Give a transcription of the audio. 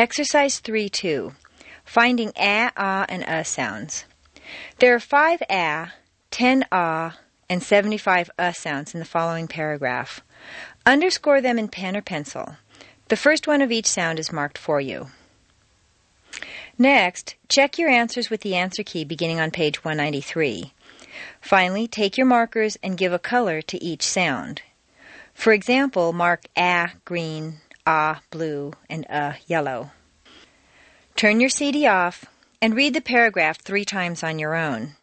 Exercise 3-2. Finding ah, and sounds. There are 5 ah, 10 and 75 sounds in the following paragraph. Underscore them in pen or pencil. The first one of each sound is marked for you. Next, check your answers with the answer key beginning on page 193. Finally, take your markers and give a color to each sound. For example, mark ah green, blue, and yellow. Turn your CD off and read the paragraph 3 times on your own.